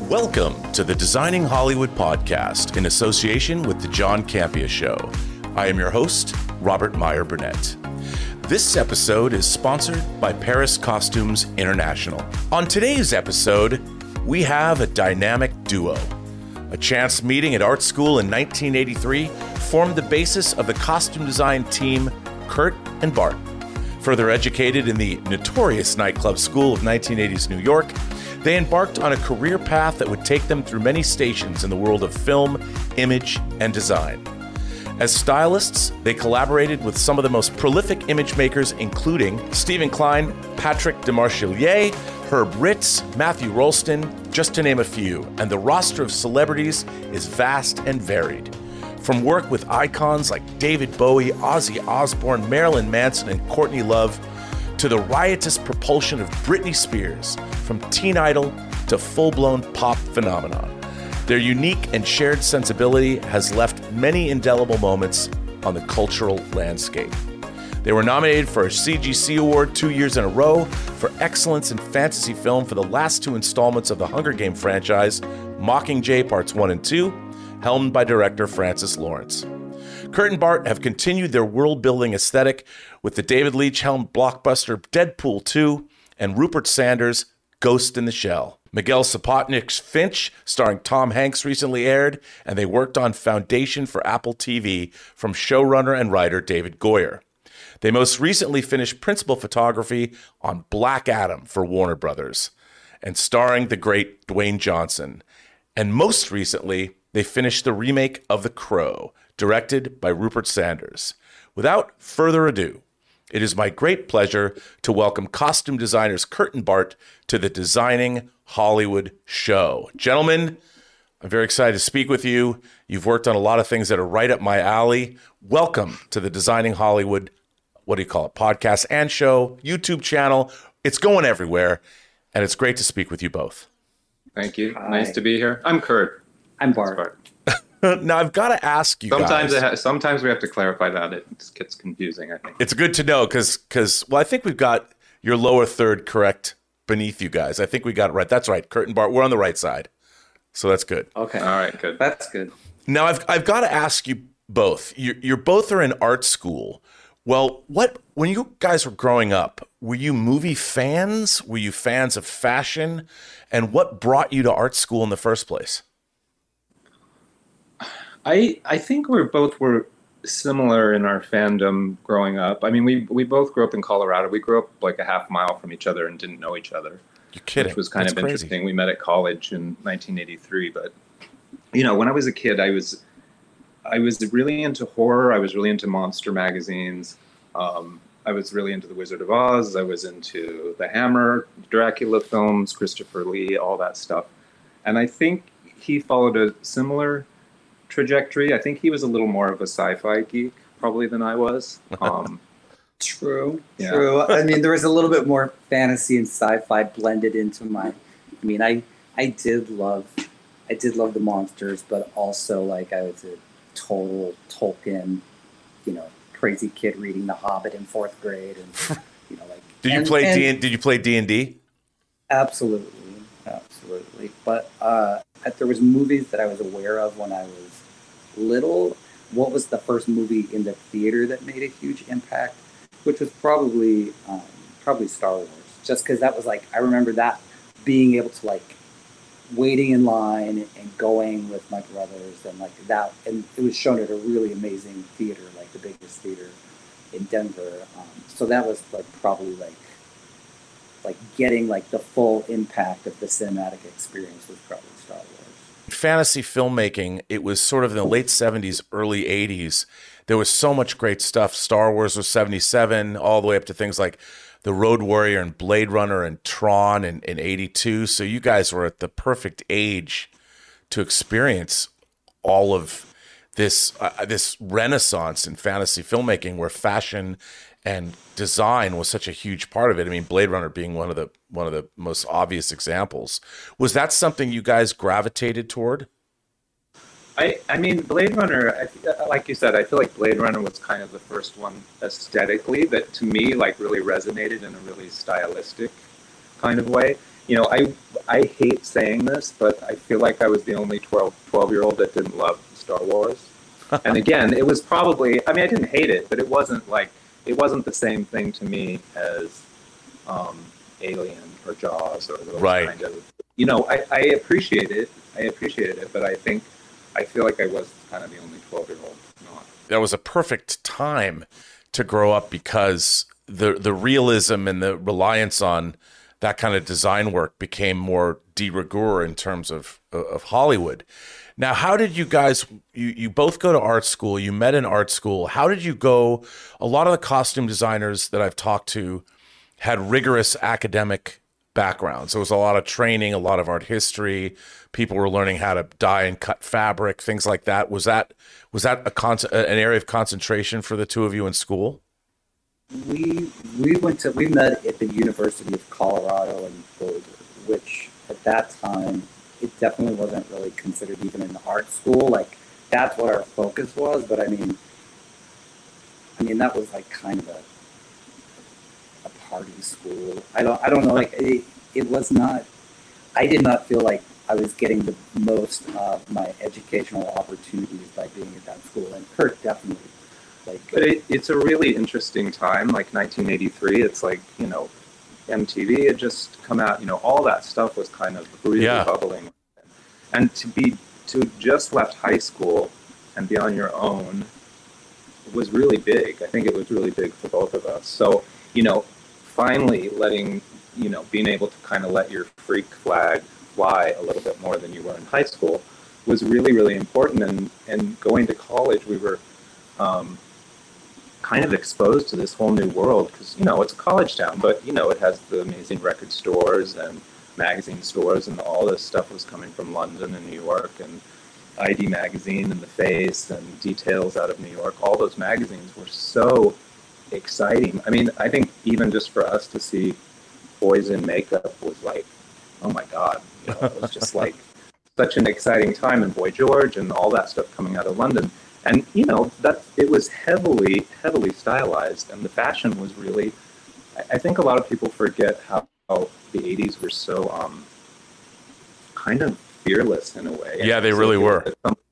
Welcome to the Designing Hollywood podcast in association with the John Campea Show. I am your host, Robert Meyer Burnett. This episode is sponsored by Paris Costumes International. On today's episode, we have a dynamic duo. A chance meeting at art school in 1983 formed the basis of the costume design team Kurt and Bart. Further educated in the notorious nightclub school of 1980s New York, they embarked on a career path that would take them through many stations in the world of film, image, and design. As stylists, they collaborated with some of the most prolific image makers, including Stephen Klein, Patrick Demarchelier, Herb Ritz, Matthew Rolston, just to name a few, and the roster of celebrities is vast and varied. From work with icons like David Bowie, Ozzy Osbourne, Marilyn Manson, and Courtney Love, to the riotous propulsion of Britney Spears, from teen idol to full-blown pop phenomenon. Their unique and shared sensibility has left many indelible moments on the cultural landscape. They were nominated for a CGC Award 2 years in a row for excellence in fantasy film for the last two installments of the Hunger Game franchise, Mockingjay Parts 1 and 2, helmed by director Francis Lawrence. Kurt and Bart have continued their world-building aesthetic with the David Leitch-helmed blockbuster Deadpool 2 and Rupert Sanders' Ghost in the Shell. Miguel Sapochnik's Finch, starring Tom Hanks, recently aired, and they worked on Foundation for Apple TV from showrunner and writer David Goyer. They most recently finished principal photography on Black Adam for Warner Brothers, and starring the great Dwayne Johnson. And most recently, they finished the remake of The Crow, directed by Rupert Sanders. Without further ado, it is my great pleasure to welcome costume designers Kurt and Bart to the Designing Hollywood Show. Gentlemen, I'm very excited to speak with you. You've worked on a lot of things that are right up my alley. Welcome to the Designing Hollywood, what do you call it, podcast and show, YouTube channel. It's going everywhere, and it's great to speak with you both. Thank you. Hi. Nice to be here. I'm Kurt. I'm Bart. Now, I've got to ask you guys. Sometimes we have to clarify that. It gets confusing, I think. It's good to know because, well, I think we've got your lower third correct beneath you guys. I think we got it right. That's right. Kurt and Bart, we're on the right side. So that's good. Okay. All right, good. That's good. Now, I've got to ask you both. You're both are in art school. Well, when you guys were growing up, were you movie fans? Were you fans of fashion? And what brought you to art school in the first place? I think we both were similar in our fandom growing up. I mean, we both grew up in Colorado. We grew up like a half mile from each other and didn't know each other. You're kidding. Which was kind That's of crazy. interesting. We met at college in 1983. But, you know, when I was a kid, I was really into horror. I was really into monster magazines. I was really into The Wizard of Oz. I was into the Hammer, Dracula films, Christopher Lee, all that stuff. And I think he followed a similar trajectory. I think he was a little more of a sci-fi geek probably than I was. True. Yeah. True. I mean, there was a little bit more fantasy and sci-fi blended into my. I mean, I did love the monsters, but also like I was a total Tolkien, crazy kid reading The Hobbit in fourth grade, and like. Did you play D&D? Absolutely. But there was movies that I was aware of when I was little. What was the first movie in the theater that made a huge impact? Which was probably Star Wars. Just because that was like, I remember that being able to like waiting in line and going with my brothers and like that, and it was shown at a really amazing theater, like the biggest theater in Denver. So that was like probably like getting like the full impact of the cinematic experience was probably Star Wars. Fantasy filmmaking, it was sort of in the late 70s, early 80s. There was so much great stuff. Star Wars was 77, all the way up to things like The Road Warrior and Blade Runner and Tron in 82. So you guys were at the perfect age to experience all of this renaissance in fantasy filmmaking where fashion and design was such a huge part of it. I mean, Blade Runner being one of the most obvious examples. Was that something you guys gravitated toward? I mean, Blade Runner, like you said, I feel like Blade Runner was kind of the first one aesthetically that to me like really resonated in a really stylistic kind of way. I hate saying this, but I feel like I was the only 12-year-old that didn't love Star Wars. And again, it was probably, I didn't hate it, but it wasn't the same thing to me as Alien or Jaws or those kind of, I appreciated it, but I feel like I was kind of the only 12-year-old not. That was a perfect time to grow up because the realism and the reliance on that kind of design work became more de rigueur in terms of Hollywood. Now, how did you guys, you both go to art school, you met in art school. How did you go? A lot of the costume designers that I've talked to had rigorous academic backgrounds. There was a lot of training, a lot of art history. People were learning how to dye and cut fabric, things like that. Was that an area of concentration for the two of you in school? We met at the University of Colorado in Boulder, which at that time it definitely wasn't really considered even an art school. Like that's what our focus was, but I mean that was like kind of a party school. I don't know. Like it was not. I did not feel like I was getting the most of my educational opportunities by being at that school, and Kurt definitely. But it's a really interesting time, like 1983. It's like, MTV had just come out, all that stuff was kind of really bubbling. And to just left high school and be on your own was really big. I think it was really big for both of us. So, finally being able to kind of let your freak flag fly a little bit more than you were in high school was really, really important. And going to college, we were kind of exposed to this whole new world because, it's a college town, but, it has the amazing record stores and magazine stores, and all this stuff was coming from London and New York, and ID Magazine and The Face and Details out of New York. All those magazines were so exciting. I think even just for us to see boys in makeup was like, oh my God, it was just like such an exciting time, and Boy George and all that stuff coming out of London. And, that it was heavily, heavily stylized, and the fashion was really, I think a lot of people forget how the 80s were so kind of fearless in a way. Yeah, they really were.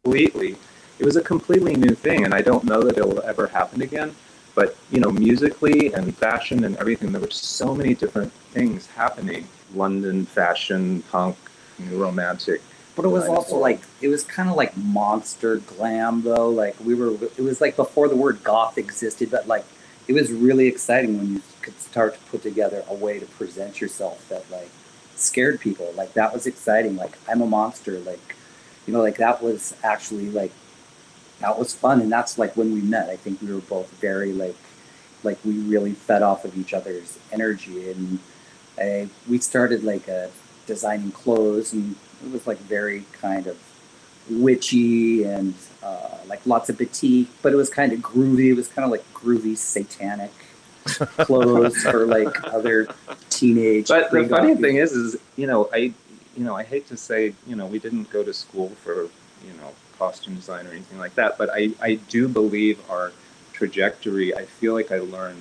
It was a completely new thing, and I don't know that it will ever happen again. But, musically and fashion and everything, there were so many different things happening. London, fashion, punk, new romantic. But it was also like, it was kind of like monster glam though. Like it was like before the word goth existed, but like it was really exciting when you could start to put together a way to present yourself that like scared people. Like that was exciting. Like I'm a monster. Like, like that was actually like, that was fun. And that's like when we met, I think we were both very like we really fed off of each other's energy. And we started like designing clothes, and it was like very kind of witchy and like lots of batik, but it was kind of groovy. It was kind of like groovy satanic clothes for like other teenage. But the funny thing is I hate to say, we didn't go to school for, costume design or anything like that, but I do believe our trajectory, I feel like I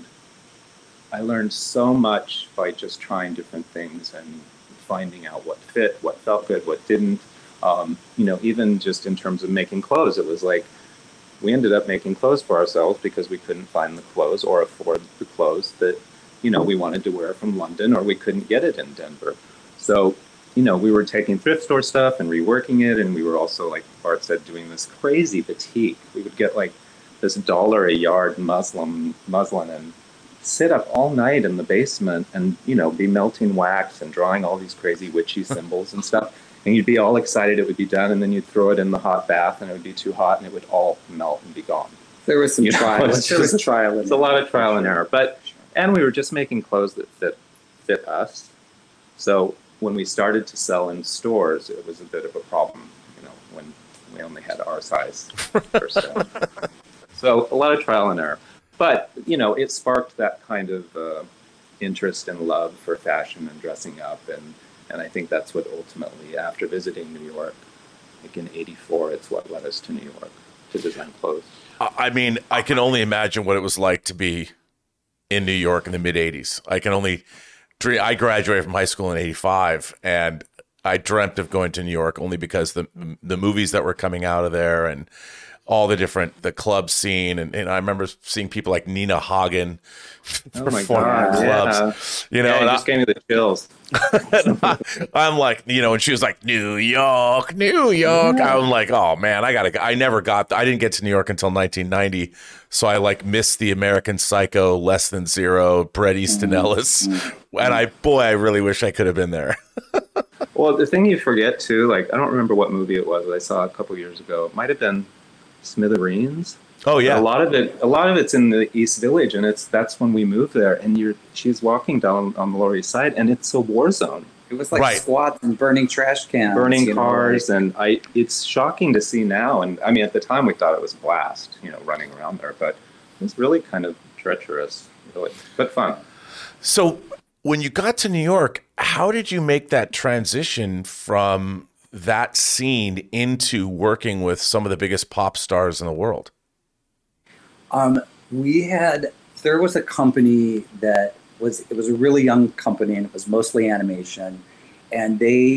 learned so much by just trying different things and finding out what fit, what felt good, what didn't. Even just in terms of making clothes, it was like we ended up making clothes for ourselves because we couldn't find the clothes or afford the clothes that, we wanted to wear from London, or we couldn't get it in Denver. So, we were taking thrift store stuff and reworking it. And we were also, like Bart said, doing this crazy batik. We would get like this $1 a yard muslin and sit up all night in the basement and, be melting wax and drawing all these crazy witchy symbols and stuff. And you'd be all excited it would be done, and then you'd throw it in the hot bath and it would be too hot and it would all melt and be gone. There was some trial. There was trial. It's a lot of trial and error. And we were just making clothes that fit us. So when we started to sell in stores, it was a bit of a problem, when we only had our size per se. So a lot of trial and error. But, it sparked that kind of interest and love for fashion and dressing up. And I think that's what ultimately, after visiting New York, like in '84, it's what led us to New York to design clothes. I can only imagine what it was like to be in New York in the mid-'80s. I can only I graduated from high school in '85, and I dreamt of going to New York only because the movies that were coming out of there and all the club scene. And I remember seeing people like Nina Hagen performing in clubs. Yeah. It just gave me the chills. I'm like, and she was like, New York, New York. Yeah. I'm like, oh man, I didn't get to New York until 1990. So I missed the American Psycho, Less Than Zero, Bret Easton Ellis. And I really wish I could have been there. Well, the thing you forget too, I don't remember what movie it was that I saw a couple years ago. It might've been Smithereens. Oh yeah. A lot of it's in the East Village, and that's when we moved there. And she's walking down on the Lower East Side, and it's a war zone. It was squats and burning trash cans, burning cars, and it's shocking to see now. And I mean, at the time we thought it was a blast, running around there, but it was really kind of treacherous, really, but fun. So when you got to New York, how did you make that transition from that scene into working with some of the biggest pop stars in the world? There was a company it was a really young company, and it was mostly animation. And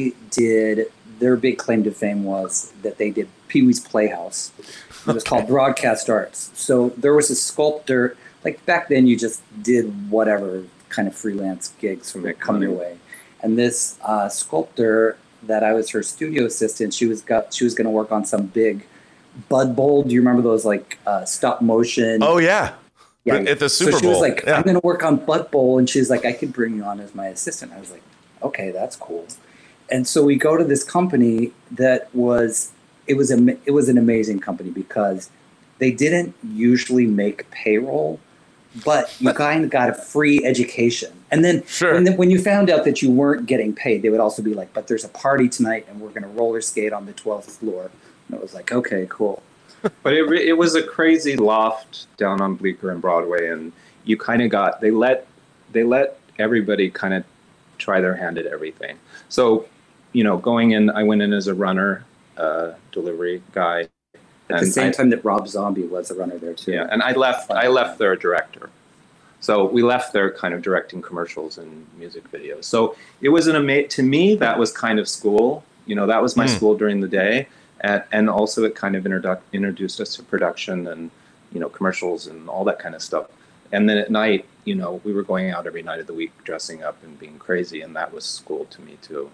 their big claim to fame was that they did Pee-wee's Playhouse. It was called Broadcast Arts. So there was a sculptor, back then you just did whatever kind of freelance gigs would come your way. And this sculptor that I was her studio assistant, she was going to work on some big Bud Bowl. Do you remember those stop motion? Oh yeah. Yeah. At the Super Bowl. So she was like, I'm going to work on Bud Bowl. And she's like, I could bring you on as my assistant. I was like, okay, that's cool. And so we go to this company it was an amazing company because they didn't usually make payroll, but you kind of got a free education. And then when you found out that you weren't getting paid, they would also be like, but there's a party tonight and we're going to roller skate on the 12th floor. And it was like, okay, cool. But it was a crazy loft down on Bleecker and Broadway, and you kind of they let everybody kind of try their hand at everything. So, going in, I went in as a runner, delivery guy. At the same time that Rob Zombie was a runner there too. Yeah, and I left there a director. So we left there kind of directing commercials and music videos. So it was to me, that was kind of school. That was my school during the day. And also it kind of introduced us to production and, commercials and all that kind of stuff. And then at night, we were going out every night of the week dressing up and being crazy. And that was school to me too,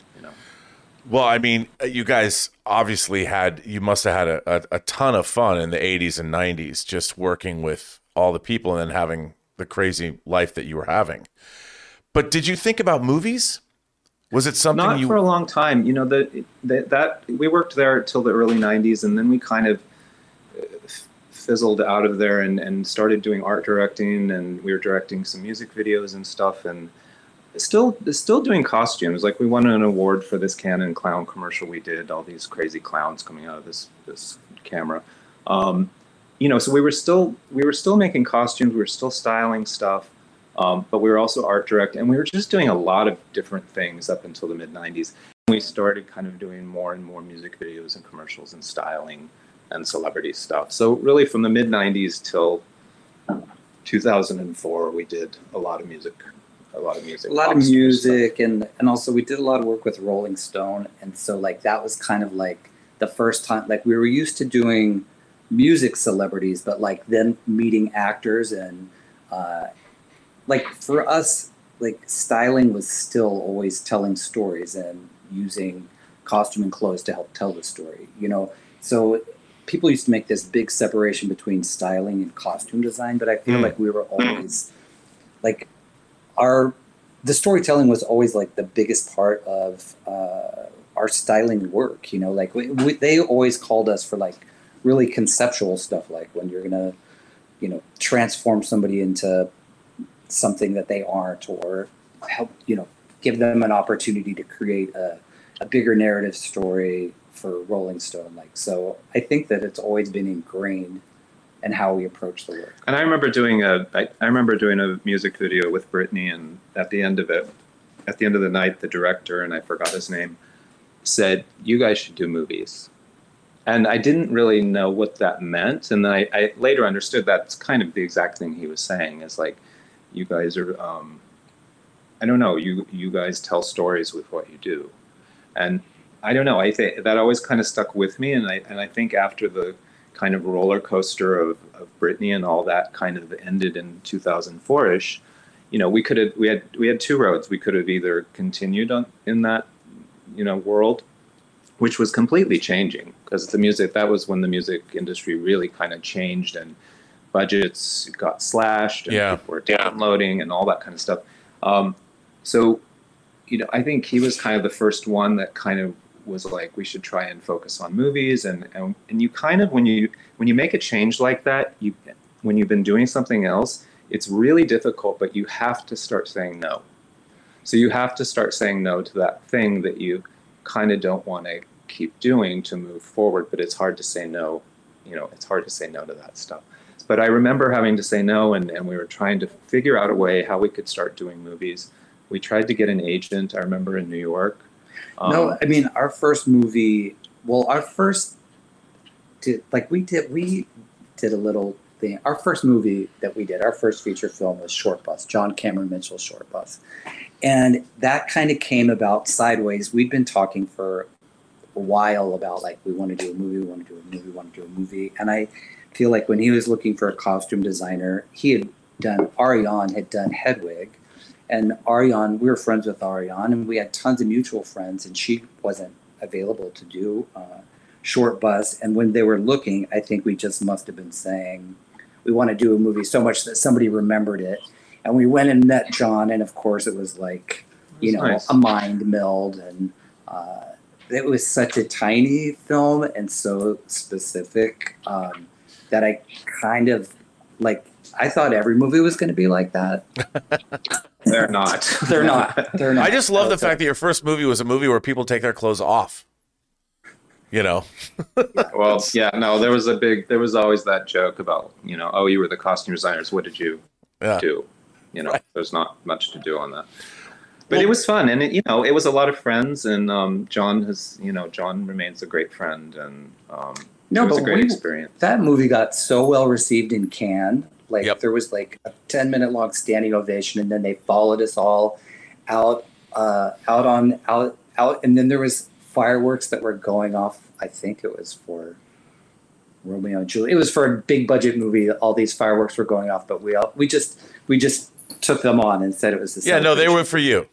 Well, I mean, you guys obviously you must have had a ton of fun in the 80s and 90s just working with all the people and then having the crazy life that you were having. But did you think about movies? Was it something Not for a long time. That we worked there till the early 90s, and then we kind of fizzled out of there and started doing art directing, and we were directing some music videos and stuff, and still doing costumes. We won an award for this Canon clown commercial we did, all these crazy clowns coming out of this camera. So we were still making costumes, we were still styling stuff. But we were also art directing, and we were just doing a lot of different things up until the mid-90s. We started kind of doing more and more music videos and commercials and styling and celebrity stuff. So really from the mid-90s till 2004, we did a lot of music. And also we did a lot of work with Rolling Stone. And so that was kind of the first time, we were used to doing music celebrities, but then meeting actors and, for us, styling was still always telling stories and using costume and clothes to help tell the story, So people used to make this big separation between styling and costume design, but I feel like we were always the storytelling was always the biggest part of our styling work, they always called us for really conceptual stuff, when you're gonna, transform somebody into something that they aren't, or help give them an opportunity to create a bigger narrative story for Rolling Stone. So I think that it's always been ingrained in how we approach the work. And I remember doing a music video with Britney, and at the end of the night, the director, and I forgot his name, said, "You guys should do movies." And I didn't really know what that meant, and then I later understood that's kind of the exact thing he was saying, is you guys are, I don't know, you guys tell stories with what you do. And I don't know, I think that always kind of stuck with me. And I think after the kind of roller coaster of Britney and all that kind of ended in 2004-ish, you know, we had two roads. We could have either continued in that, you know, world, which was completely changing, because that was when the music industry really kind of changed and budgets got slashed and people were downloading and all that kind of stuff. So, you know, I think he was kind of the first one that kind of was like, we should try and focus on movies. And you kind of, when you make a change like that, when you've been doing something else, it's really difficult, but you have to start saying no. So you have to start saying no to that thing that you kind of don't want to keep doing to move forward, but it's hard to say no. You know, it's hard to say no to that stuff. But I remember having to say no, and we were trying to figure out a way how we could start doing movies. We tried to get an agent, I remember, in New York. No, I mean, our first movie, we did a little thing. Our first movie that we did, our first feature film was Short Bus, John Cameron Mitchell's Short Bus. And that kind of came about sideways. We'd been talking for a while about, like, we want to do a movie, we want to do a movie, we want to do a movie. And I feel like when he was looking for a costume designer, Ariane had done Hedwig. And Ariane, we were friends with Ariane, and we had tons of mutual friends, and she wasn't available to do Short Bus. And when they were looking, I think we just must have been saying, we want to do a movie so much that somebody remembered it. And we went and met John, and of course it was like, you know, nice. A mind meld. And it was such a tiny film and so specific that I kind of, like, I thought every movie was going to be like that. They're not. They're not. I just love the fact that your first movie was a movie where people take their clothes off. You know? Well, yeah, no, there was always that joke about, you know, oh, you were the costume designers. What did you do? You know, There's not much to do on that. But it was fun. And, it was a lot of friends. And John remains a great friend. And it was a great experience. That movie got so well received in Cannes. Like, there was like a 10-minute long standing ovation, and then they followed us all out, and then there was fireworks that were going off. I think it was for Romeo and Juliet. It was for a big budget movie. All these fireworks were going off, but we just took them on and said it was the no, they were for you.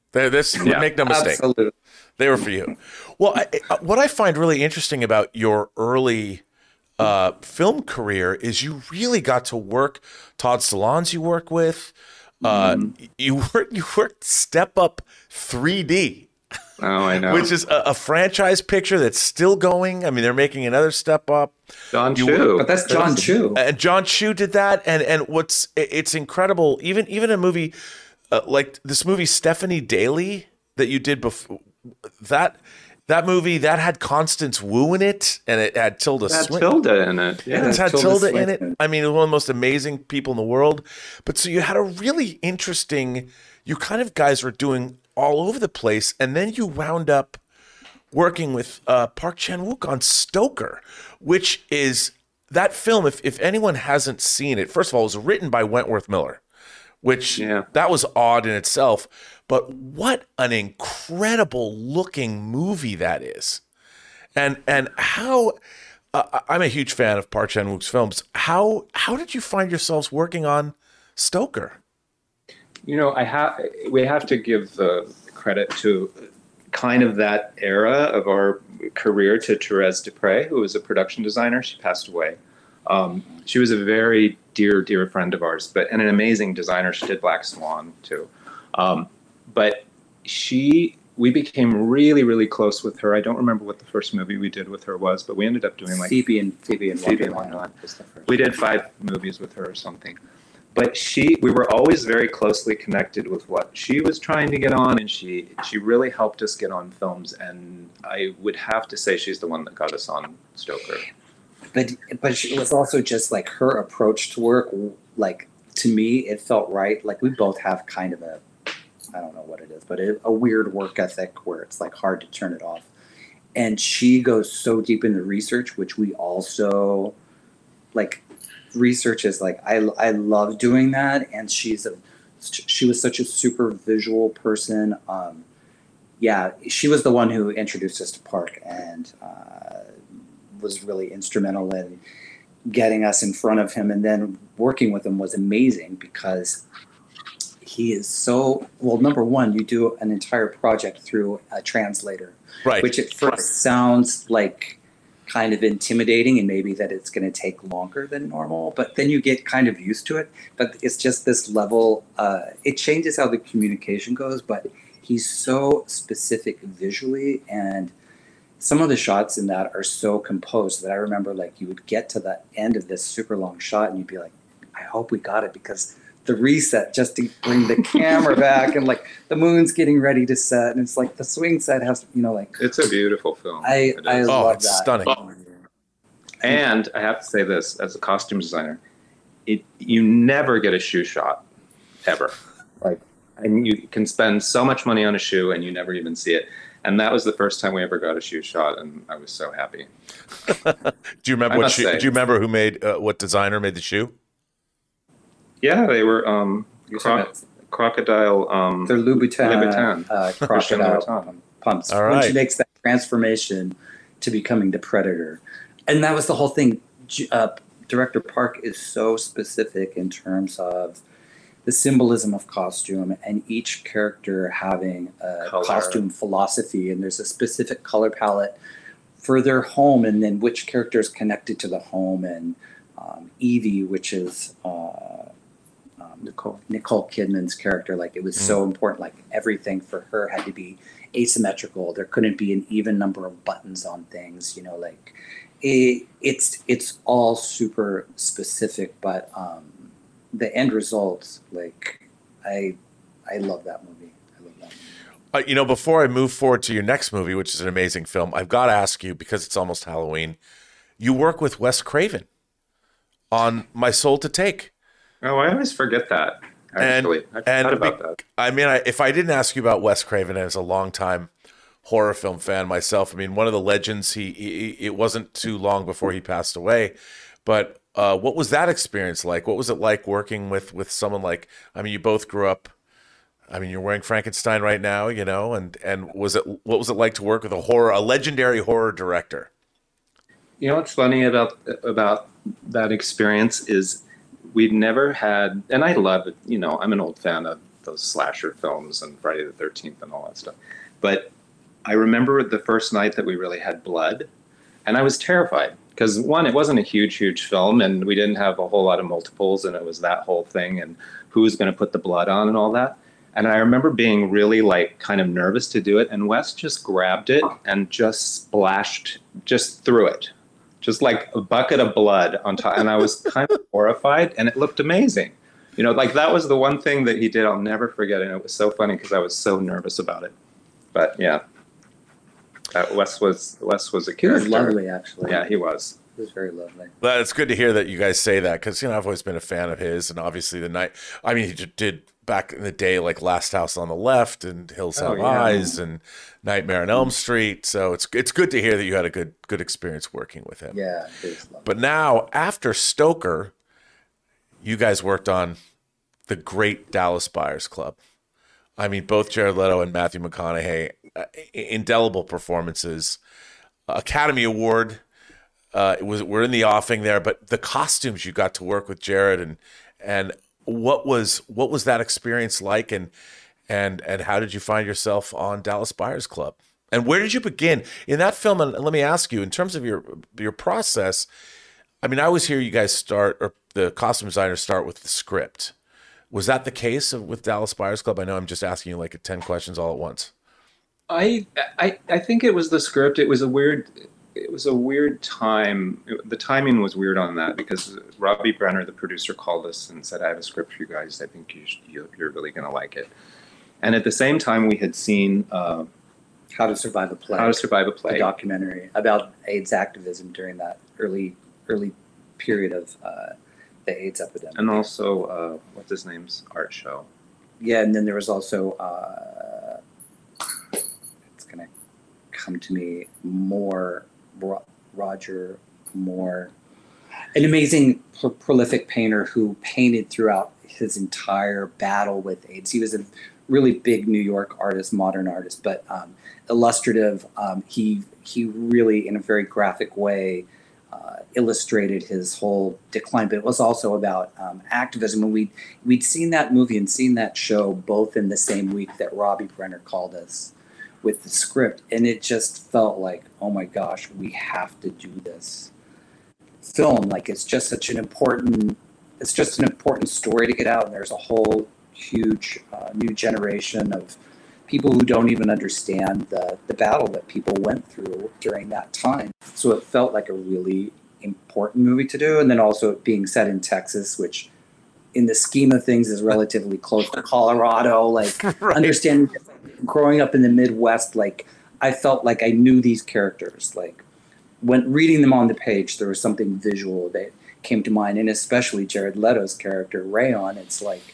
Make no mistake. Absolutely. They were for you. Well, what I find really interesting about your early film career is you really got to work Todd Solondz you work with. You worked Step Up 3D. Oh, I know. Which is a franchise picture that's still going. I mean, they're making another Step Up. John Chu. But that's John Chu. And John Chu did that. And it's incredible. Even a movie like this movie Stephanie Daly that you did before, that movie, that had Constance Wu in it, and it had Tilda Swinton. Tilda in it. Yeah, it had Tilda in it. I mean, it was one of the most amazing people in the world. But so you had a really interesting, you kind of guys were doing all over the place, and then you wound up working with Park Chan-wook on Stoker, which is that film, if anyone hasn't seen it, first of all, it was written by Wentworth Miller, which that was odd in itself. But what an incredible looking movie that is. And how I'm a huge fan of Park Chan-wook's films. How did you find yourselves working on Stoker? You know, we have to give the credit to kind of that era of our career to Therese Dupre, who was a production designer. She passed away. She was a very dear friend of ours, and an amazing designer. She did Black Swan too. But we became really, really close with her. I don't remember what the first movie we did with her was, but we ended up doing like Phoebe and Wonderland. We did 5 movies with her or something. But we were always very closely connected with what she was trying to get on, and she really helped us get on films. And I would have to say she's the one that got us on Stoker. But it was also just like her approach to work. Like, to me, it felt right. Like, we both have kind of I don't know what it is, but a weird work ethic where it's like hard to turn it off. And she goes so deep into research, which we also like. Research is like, I love doing that, and she's a she was such a super visual person. Yeah, she was the one who introduced us to Park and was really instrumental in getting us in front of him. And then working with him was amazing because he is so, well, number one, you do an entire project through a translator, Right. which at first sounds like kind of intimidating and maybe that it's going to take longer than normal, but then you get kind of used to it. But it's just this level, it changes how the communication goes, but he's so specific visually, and some of the shots in that are so composed that I remember like you would get to the end of this super long shot and you'd be like, I hope we got it, because the reset just to bring the camera back and like the moon's getting ready to set and it's like the swing set has, like It's a beautiful film. I love it's that. stunning. And I have to say this, as a costume designer, you never get a shoe shot, ever. And you can spend so much money on a shoe and you never even see it. And that was the first time we ever got a shoe shot, and I was so happy. Do you remember what shoe? Do you remember who made what designer made the shoe? Yeah, they were crocodile. They're Louboutin, Christian crocodile Louboutin. pumps. All When right. she makes that transformation to becoming the Predator. And that was the whole thing. Director Park is so specific in terms of the symbolism of costume and each character having a Color. costume philosophy, and there's a specific color palette for their home, and then which character is connected to the home. And Evie, which is Nicole Kidman's character, like it was so important, like everything for her had to be asymmetrical. There couldn't be an even number of buttons on things, like it's all super specific, but the end results, like I love that movie. Before I move forward to your next movie, which is an amazing film, I've got to ask you, because it's almost Halloween, you work with Wes Craven on My Soul to Take. Oh, I always forget that. Actually, I forgot about that. I mean, if I didn't ask you about Wes Craven as a longtime horror film fan myself, I mean, one of the legends. It wasn't too long before he passed away, but what was that experience like? What was it like working with someone like? I mean, you both grew up. I mean, you're wearing Frankenstein right now, and what was it like to work with a legendary horror director? What's funny about that experience is we'd never had, and I love it. I'm an old fan of those slasher films and Friday the 13th and all that stuff. But I remember the first night that we really had blood, and I was terrified because, one, it wasn't a huge film, and we didn't have a whole lot of multiples, and it was that whole thing, and who was going to put the blood on and all that. And I remember being really kind of nervous to do it, and Wes just grabbed it and just splashed, just threw it. Just like a bucket of blood on top. And I was kind of horrified, and it looked amazing. That was the one thing that he did I'll never forget. And it was so funny because I was so nervous about it. But yeah, Wes was a character. He was lovely, actually. Yeah, he was. He was very lovely. Well, it's good to hear that you guys say that, because I've always been a fan of his, and obviously he did back in the day like Last House on the Left and Hills Have Eyes and Nightmare on Elm Street. So it's good to hear that you had a good experience working with him. Yeah, it was lovely. But now, after Stoker, you guys worked on the great Dallas Buyers Club. I mean, both Jared Leto and Matthew McConaughey, indelible performances, Academy Award. We're in the offing there, but the costumes you got to work with Jared and what was that experience like, and how did you find yourself on Dallas Buyers Club, and where did you begin in that film? And let me ask you, in terms of your process, I mean, I always hear you guys start, or the costume designers start with the script. Was that the case with Dallas Buyers Club? I know I'm just asking you like 10 questions all at once. I think it was the script. It was a weird time. The timing was weird on that because Robbie Brenner, the producer, called us and said, I have a script for you guys. I think you're really going to like it. And at the same time, we had seen How to Survive a Plague. A documentary about AIDS activism during that early period of the AIDS epidemic. And also, what's his name's art show. Yeah, and then there was also, it's going to come to me, Roger Moore, an amazing prolific painter who painted throughout his entire battle with AIDS. He was a really big New York artist, modern artist, but illustrative. He really, in a very graphic way, illustrated his whole decline. But it was also about activism. And we'd seen that movie and seen that show both in the same week that Robbie Brenner called us with the script, and it just felt like, oh my gosh, we have to do this film. Like, it's just an important story to get out, and there's a whole huge new generation of people who don't even understand the battle that people went through during that time. So it felt like a really important movie to do, and then also it being set in Texas, which in the scheme of things is relatively close to Colorado. Like, right. Understanding, growing up in the Midwest, like, I felt like I knew these characters. Like, when reading them on the page, there was something visual that came to mind, and especially Jared Leto's character, Rayon. It's like,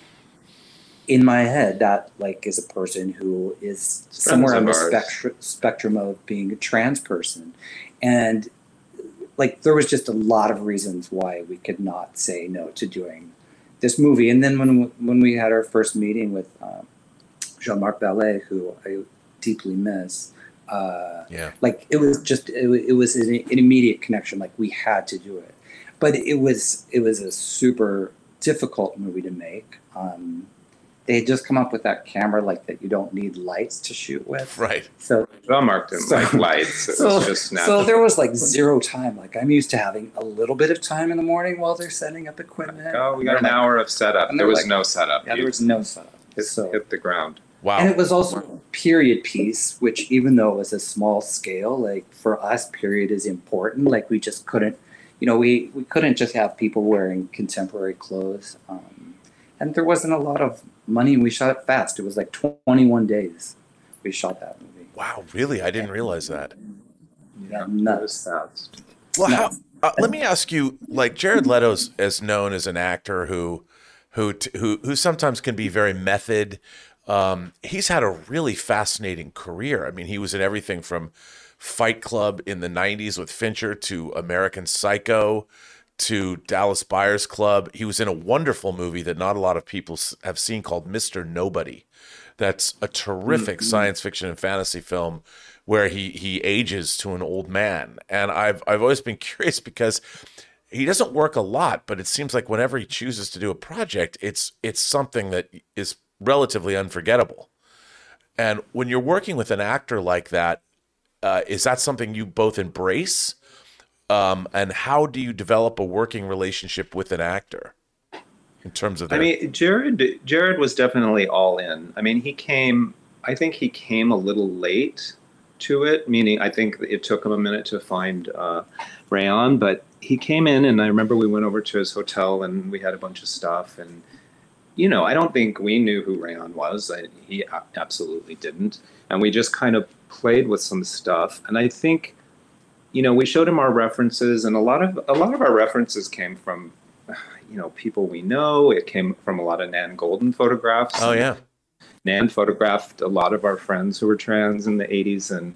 in my head, that like is a person who is somewhere on the spectrum of being a trans person. And like, there was just a lot of reasons why we could not say no to doing this movie. And then when we had our first meeting with Jean-Marc Vallée, who I deeply miss, like, it was just, it was an immediate connection. Like, we had to do it. But it was a super difficult movie to make. They had just come up with that camera, like, that you don't need lights to shoot with. Right. So Jean-Marc didn't like lights. It was just natural. So there was like zero time. Like, I'm used to having a little bit of time in the morning while they're setting up equipment. Oh, we got an hour of setup. There was no setup. Yeah, there was no setup. Hit the ground. Wow. And it was also a period piece, which, even though it was a small scale, like, for us, period is important. Like, we just couldn't, we couldn't just have people wearing contemporary clothes. And there wasn't a lot of money. We shot it fast. It was like 21 days we shot that movie. Wow, really? I didn't realize that. Yeah, nuts. Fast. Well, let me ask you, like, Jared Leto's as known as an actor who sometimes can be very method. He's had a really fascinating career. I mean, he was in everything from Fight Club in the 90s with Fincher to American Psycho to Dallas Buyers Club. He was in a wonderful movie that not a lot of people have seen called Mr. Nobody. That's a terrific science fiction and fantasy film where he ages to an old man. And I've always been curious because he doesn't work a lot, but it seems like whenever he chooses to do a project, it's something that is relatively unforgettable. And when you're working with an actor like that, is that something you both embrace? And how do you develop a working relationship with an actor in terms of that? I mean, Jared was definitely all in. I mean, I think he came a little late to it, meaning I think it took him a minute to find Rayon, but he came in, and I remember we went over to his hotel and we had a bunch of stuff, and I don't think we knew who Rayon was. He absolutely didn't. And we just kind of played with some stuff. And I think, we showed him our references, and a lot of our references came from, people we know. It came from a lot of Nan Goldin photographs. Oh, yeah. Nan photographed a lot of our friends who were trans in the 80s. And,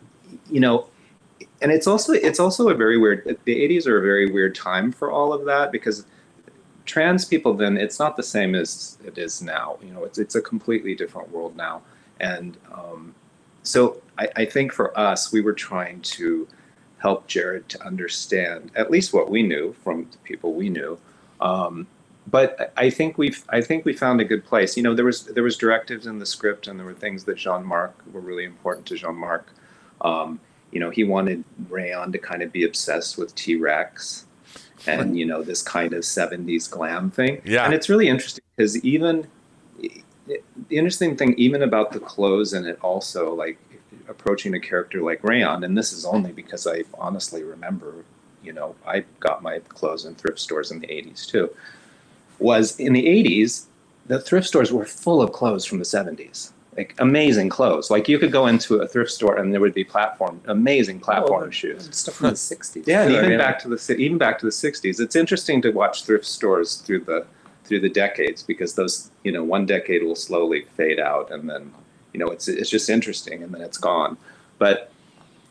and it's also a very weird, the 80s are a very weird time for all of that, because trans people then, it's not the same as it is now. It's a completely different world now. And so I think for us, we were trying to help Jared to understand at least what we knew from the people we knew. But I think we found a good place. There was directives in the script, and there were things that Jean-Marc were really important to Jean-Marc. He wanted Rayon to kind of be obsessed with T-Rex and, this kind of 70s glam thing. Yeah. And it's really interesting because the interesting thing, even about the clothes and it also, like, approaching a character like Rayon, and this is only because I honestly remember, I got my clothes in thrift stores in the 80s too, was in the 80s, the thrift stores were full of clothes from the 70s. Like, amazing clothes. Like, you could go into a thrift store and there would be amazing platform shoes. Stuff from the 60s. Yeah, and even back to the 60s. It's interesting to watch thrift stores through the decades, because those, one decade will slowly fade out, and then, it's just interesting, and then it's gone. But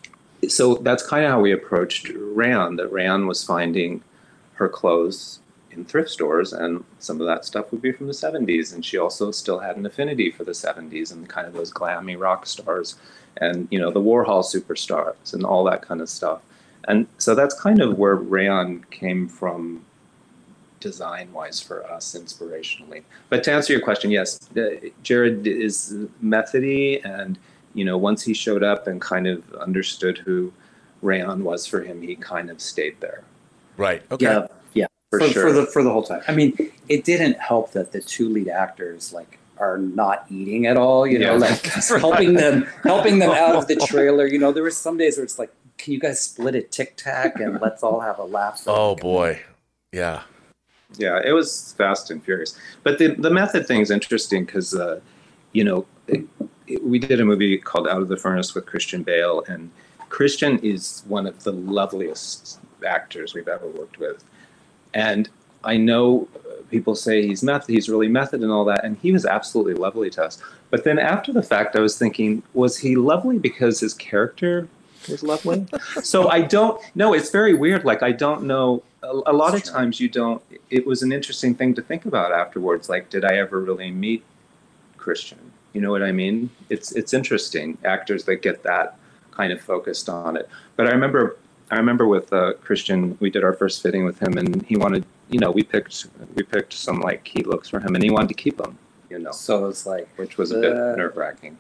so that's kind of how we approached Rayon. That Rayon was finding her clothes in thrift stores, and some of that stuff would be from the 70s. And she also still had an affinity for the 70s and kind of those glammy rock stars and, you know, the Warhol superstars and all that kind of stuff. And so that's kind of where Rayon came from design-wise for us, inspirationally. But to answer your question, yes, Jared is methody, and, you know, once he showed up and kind of understood who Rayon was for him, he kind of stayed there. Right. Okay. Yeah. For sure. For the whole time. I mean, it didn't help that the two lead actors like are not eating at all. You know, like helping them out of the trailer. You know, there were some days where it's like, can you guys split a Tic Tac and let's all have a laugh? Oh boy, yeah. Yeah, it was fast and furious. But the method thing is interesting because, you know, we did a movie called Out of the Furnace with Christian Bale, and Christian is one of the loveliest actors we've ever worked with. And I know people say he's really method and all that, and he was absolutely lovely to us. But then after the fact, I was thinking, was he lovely because his character was lovely? So I don't know. It's very weird. Like, I don't know. A lot of times you don't. It was an interesting thing to think about afterwards. Like, did I ever really meet Christian? You know what I mean? It's interesting. Actors that get that kind of focused on it. But I remember with Christian, we did our first fitting with him, and he wanted, you know, we picked some like key looks for him, and he wanted to keep them, you know. So it's like, which was a bit nerve-wracking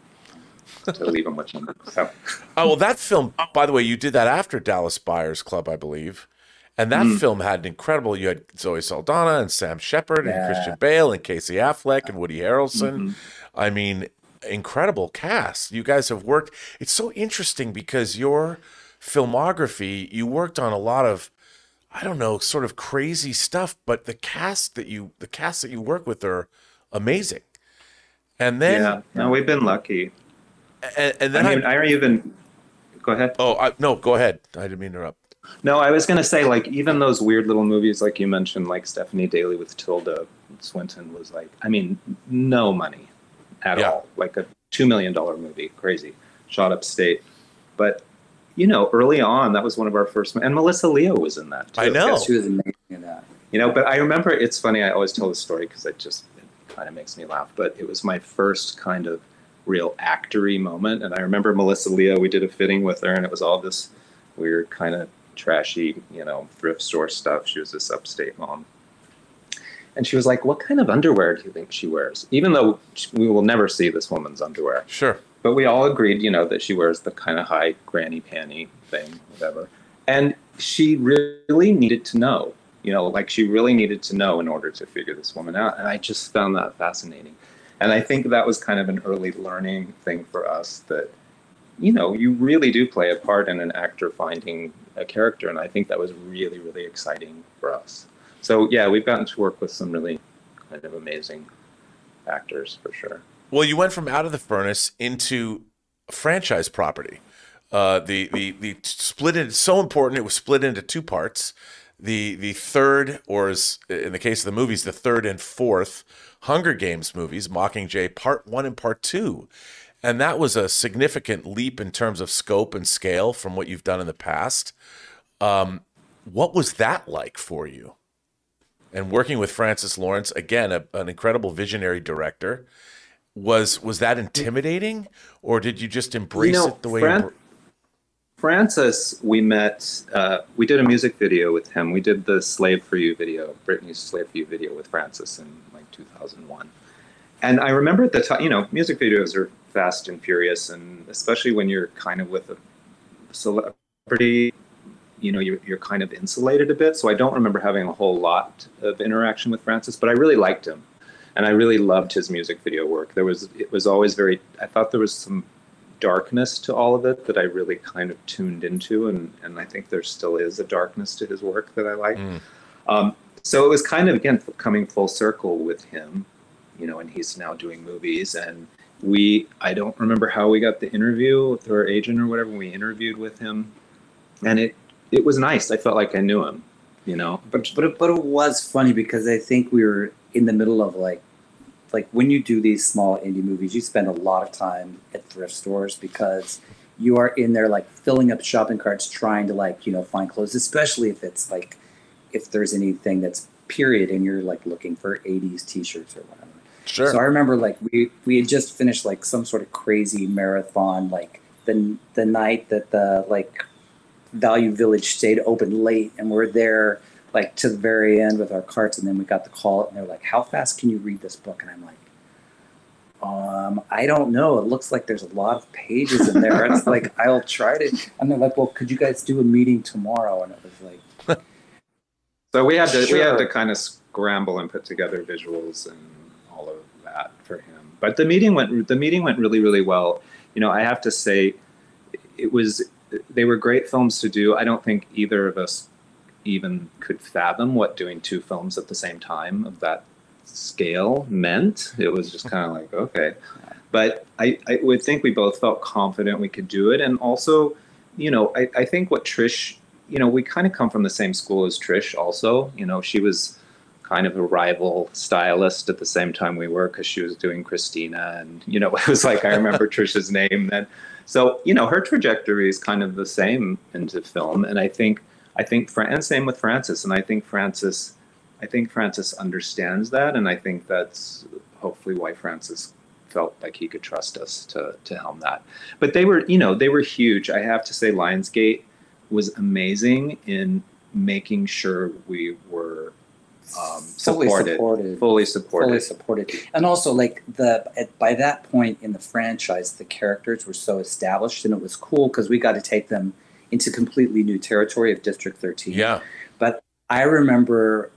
to leave him with him. So. Oh, well, that film, by the way, you did that after Dallas Buyers Club, I believe. And that film had an incredible, you had Zoe Saldana and Sam Shepard and Christian Bale and Casey Affleck and Woody Harrelson. I mean, incredible cast. You guys have worked. It's so interesting because your filmography, you worked on a lot of, I don't know, sort of crazy stuff, but the cast that you work with are amazing. And then we've been lucky. And then I even go ahead. No, go ahead. I didn't mean to interrupt. No, I was going to say, like, even those weird little movies, like you mentioned, like Stephanie Daly with Tilda Swinton was like, I mean, no money at all. Like a $2 million movie, crazy, shot upstate. But, you know, early on, that was one of our first, and Melissa Leo was in that too. I know. She was amazing in that. You know, but I remember, it's funny, I always tell the story because it kind of makes me laugh, but it was my first kind of real actory moment. And I remember Melissa Leo, we did a fitting with her, and it was all this weird kind of trashy, you know, thrift store stuff. She was this upstate mom. And she was like, what kind of underwear do you think she wears? Even though we will never see this woman's underwear. Sure. But we all agreed, you know, that she wears the kind of high granny panty thing, whatever. And she really needed to know, you know, like she really needed to know in order to figure this woman out. And I just found that fascinating. And I think that was kind of an early learning thing for us, that, you know, you really do play a part in an actor finding a character. And I think that was really, really exciting for us. So, yeah, we've gotten to work with some really kind of amazing actors for sure. Well, you went from Out of the Furnace into a franchise property. The split it, so important, it was split into two parts. The third, or as in the case of the movies, the third and fourth Hunger Games movies, Mockingjay Part 1 and Part 2. And that was a significant leap in terms of scope and scale from what you've done in the past. What was that like for you? And working with Francis Lawrence, again, an incredible visionary director, was that intimidating, or did you just embrace it the way Francis, we met, we did a music video with him. We did the Slave for You video, Britney's Slave for You video with Francis in like 2001. And I remember at the time, you know, music videos are fast and furious, and especially when you're kind of with a celebrity, you know, you're kind of insulated a bit. So I don't remember having a whole lot of interaction with Francis, but I really liked him. And I really loved his music video work. It was always I thought there was some darkness to all of it that I really kind of tuned into. And I think there still is a darkness to his work that I like. So it was kind of, again, coming full circle with him, you know, and he's now doing movies. And I don't remember how we got the interview through our agent or whatever. We interviewed with him, and it was nice. I felt like I knew him, you know. But it was funny because I think we were in the middle of like when you do these small indie movies, you spend a lot of time at thrift stores because you are in there like filling up shopping carts trying to, like, you know, find clothes, especially if it's like, if there's anything that's period and you're like looking for 80s t-shirts or whatever. Sure. So I remember like we had just finished like some sort of crazy marathon, like the night that the like Value Village stayed open late, and we're there like to the very end with our carts, and then we got the call and they're like, how fast can you read this book? And I'm like, I don't know. It looks like there's a lot of pages in there. It's like, I'll try to. And they're like, well, could you guys do a meeting tomorrow? And it was like, so we had Sure. to kind of scramble and put together visuals and all of that for him. But the meeting went really, really well. You know, I have to say, they were great films to do. I don't think either of us even could fathom what doing two films at the same time of that scale meant. It was just kind of like, okay. But I would think we both felt confident we could do it. And also, you know, I think what Trish, you know, we kind of come from the same school as Trish also. You know, she was kind of a rival stylist at the same time we were, because she was doing Christina. And, you know, it was like, I remember Trish's name then. So, you know, her trajectory is kind of the same into film. And I think, and same with Francis. And I think Francis understands that. And I think that's hopefully why Francis felt like he could trust us to helm that. But they were huge. I have to say Lionsgate was amazing in making sure we were fully supported. And also like by that point in the franchise, the characters were so established, and it was cool because we got to take them into completely new territory of District 13. Yeah. But I remember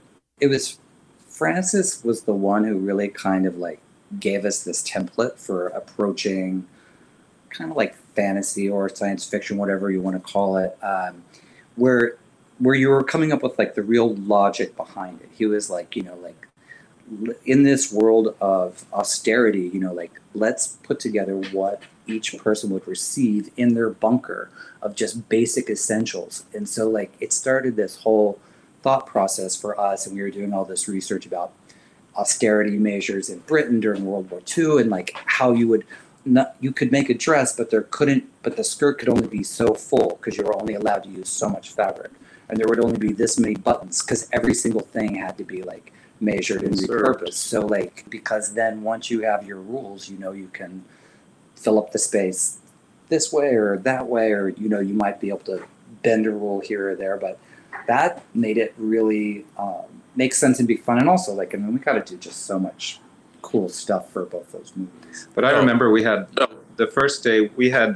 Francis was the one who really kind of like gave us this template for approaching kind of like fantasy or science fiction, whatever you want to call it, where you were coming up with like the real logic behind it. He was like, you know, like in this world of austerity, you know, like let's put together what each person would receive in their bunker of just basic essentials. And so like it started this whole thought process for us, and we were doing all this research about austerity measures in Britain during World War II, and like how you could make a dress, but the skirt could only be so full because you were only allowed to use so much fabric, and there would only be this many buttons because every single thing had to be like measured and repurposed. So like, because then once you have your rules, you know, you can fill up the space this way or that way, or, you know, you might be able to bend a rule here or there, but that made it really make sense and be fun. And also like, I mean, we got to do just so much cool stuff for both those movies. But I remember we had the first day,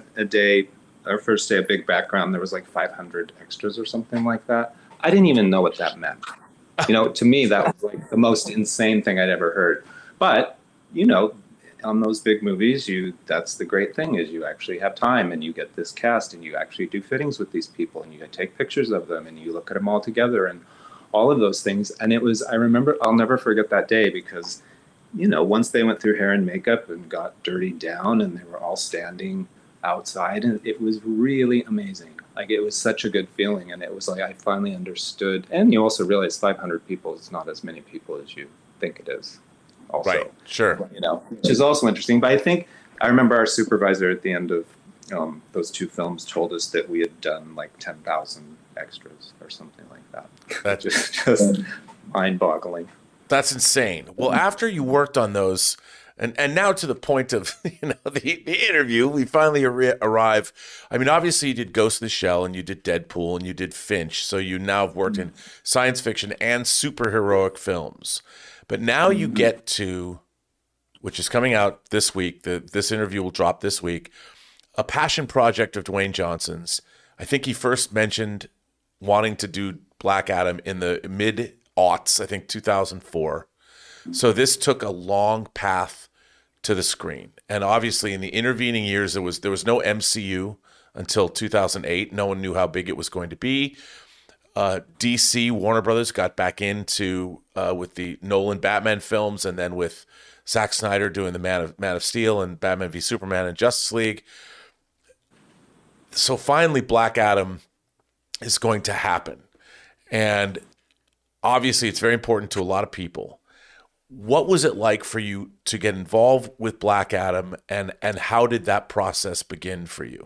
our first day of Big Background, there was like 500 extras or something like that. I didn't even know what that meant. You know, to me, that was like the most insane thing I'd ever heard. But, you know, on those big movies, that's the great thing, is you actually have time and you get this cast and you actually do fittings with these people and you take pictures of them and you look at them all together and all of those things. And I remember, I'll never forget that day because, you know, once they went through hair and makeup and got dirtied down and they were all standing outside, and it was really amazing. Like, it was such a good feeling, and it was like I finally understood. And you also realize 500 people is not as many people as you think it is. Also, right, sure. You know, which is also interesting. But I remember our supervisor at the end of those two films told us that we had done like 10,000 extras or something like that. That's just mind-boggling. That's insane. Well, after you worked on those, and now to the point of, you know, the interview, we finally arrive. I mean, obviously you did Ghost in the Shell and you did Deadpool and you did Finch. So you now have worked in science fiction and superheroic films. But now you get to, which is coming out this week, this interview will drop this week, a passion project of Dwayne Johnson's. I think he first mentioned wanting to do Black Adam in the mid-aughts, I think 2004. So this took a long path to the screen. And obviously in the intervening years, there was no MCU until 2008. No one knew how big it was going to be. DC, Warner Brothers got back into with the Nolan Batman films, and then with Zack Snyder doing the Man of Steel and Batman v Superman and Justice League. So finally Black Adam is going to happen. And obviously it's very important to a lot of people. What was it like for you to get involved with Black Adam, and how did that process begin for you?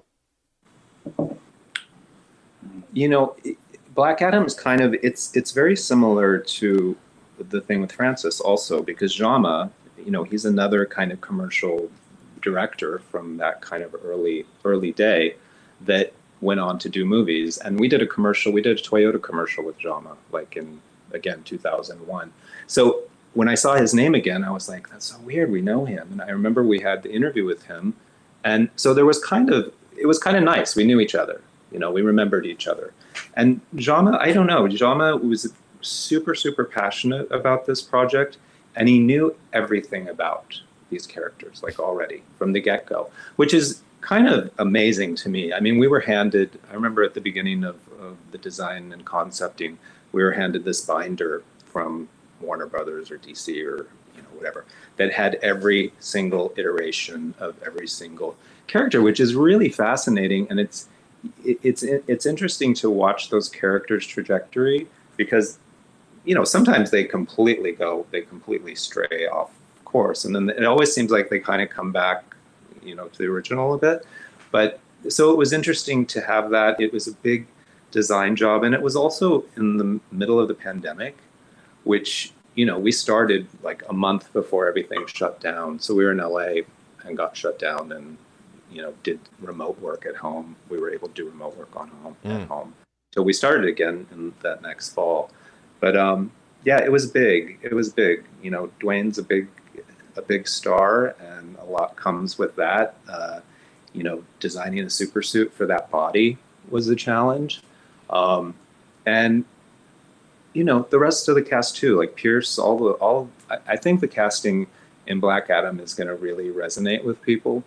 You know, Black Adam is kind of, it's very similar to the thing with Francis also, because Jaume, he's another kind of commercial director from that kind of early day that went on to do movies. And we did a Toyota commercial with Jaume, like in, again, 2001. So when I saw his name again, I was like, that's so weird, we know him. And I remember we had the interview with him. And so it was kind of nice. We knew each other, we remembered each other. And Jaume, I don't know, Jaume was super, super passionate about this project. And he knew everything about these characters, like already from the get-go, which is kind of amazing to me. I mean, we were handed, I remember at the beginning of the design and concepting, we were handed this binder from Warner Brothers or DC or whatever, that had every single iteration of every single character, which is really fascinating. And it's interesting to watch those characters' trajectory, because sometimes they completely stray off course, and then it always seems like they kind of come back to the original a bit. But so it was interesting to have that. It was a big design job, and it was also in the middle of the pandemic, which we started like a month before everything shut down. So we were in LA and got shut down, and did remote work at home. We were able to do remote work at home. So we started again in that next fall. But yeah, it was big. Dwayne's a big star, and a lot comes with that. Designing a super suit for that body was a challenge. And the rest of the cast too, like Pierce, I think the casting in Black Adam is going to really resonate with people.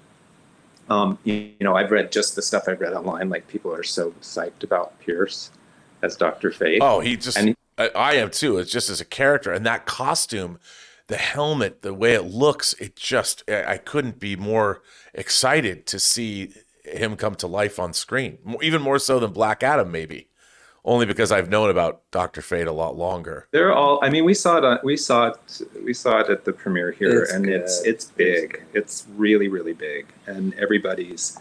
I've read just the stuff I've read online, like people are so psyched about Pierce as Dr. Fate. Oh, I am too. It's just as a character, and that costume, the helmet, the way it looks, I couldn't be more excited to see him come to life on screen, even more so than Black Adam, maybe, only because I've known about Dr. Fate a lot longer. They're all, I mean, we saw it at the premiere here, it's big. It's really, really big, and everybody's,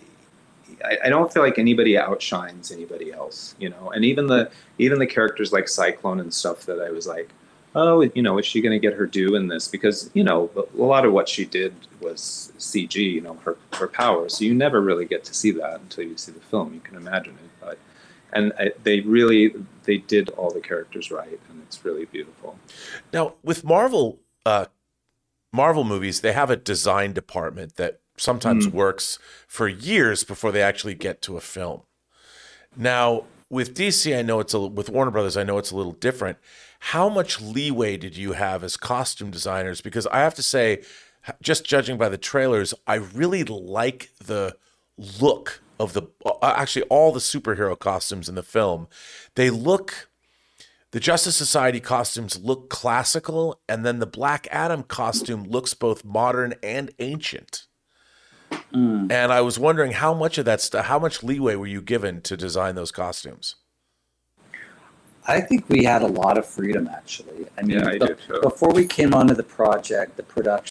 I don't feel like anybody outshines anybody else, and even the characters like Cyclone and stuff that I was like, oh, is she going to get her due in this? Because, a lot of what she did was CG, her power. So you never really get to see that until you see the film. You can imagine it. They did all the characters right, and it's really beautiful. Now, with Marvel movies, they have a design department that sometimes works for years before they actually get to a film. Now, with DC, with Warner Brothers, I know it's a little different. How much leeway did you have as costume designers? Because I have to say, just judging by the trailers, I really like the look of actually all the superhero costumes in the film. The Justice Society costumes look classical, and then the Black Adam costume looks both modern and ancient. And I was wondering how much of that stuff, how much leeway were you given to design those costumes? I think we had a lot of freedom, actually. I mean, I did too. Before we came onto the project, the production,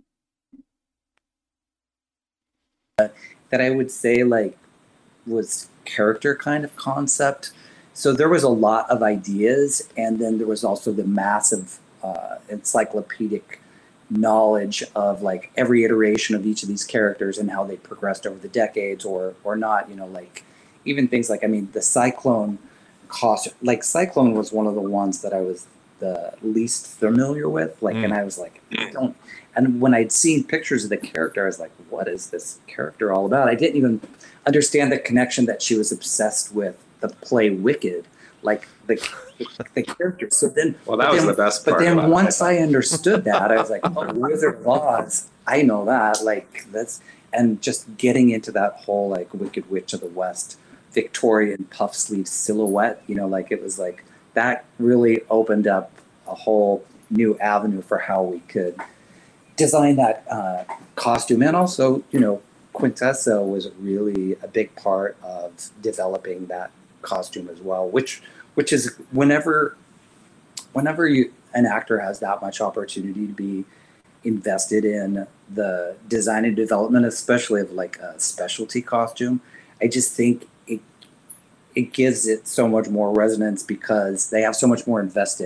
that I would say was character kind of concept. So there was a lot of ideas, and then there was also the massive encyclopedic knowledge of every iteration of each of these characters and how they progressed over the decades or not, even things the Cyclone costume. Cyclone was one of the ones that I was the least familiar with, and I was like, I don't. And when I'd seen pictures of the character, I was like, what is this character all about? I didn't even understand the connection that she was obsessed with the play Wicked, the character. So then, that was the best part. But then once I understood that, I was like, oh, Wizard of Oz, I know that. That's, and just getting into that whole Wicked Witch of the West, Victorian puff sleeve silhouette, it was that really opened up a whole new avenue for how we could design that costume. And also, Quintessa was really a big part of developing that costume as well, which is whenever an actor has that much opportunity to be invested in the design and development, especially of a specialty costume, I just think it gives it so much more resonance because they have so much more invested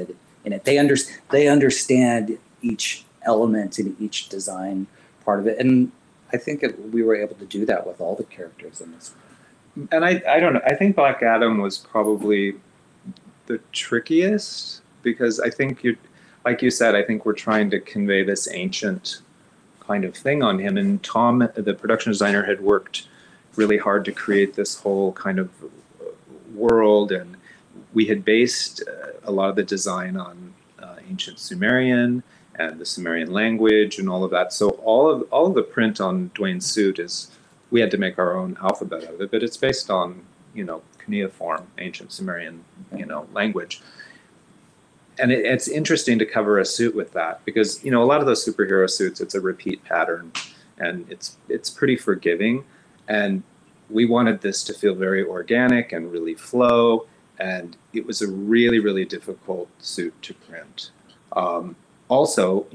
in it. They understand each element in each design part of it, and I think we were able to do that with all the characters in this. And I don't know. I think Black Adam was probably the trickiest because I think like you said, I think we're trying to convey this ancient kind of thing on him. And Tom, the production designer, had worked really hard to create this whole kind of world, and we had based a lot of the design on ancient Sumerian and the Sumerian language and all of that. So all of the print on Dwayne's suit we had to make our own alphabet of it, but it's based on, cuneiform, ancient Sumerian, language. And it's interesting to cover a suit with that because, a lot of those superhero suits, it's a repeat pattern and it's pretty forgiving. And we wanted this to feel very organic and really flow. And it was a really, really difficult suit to print. Also,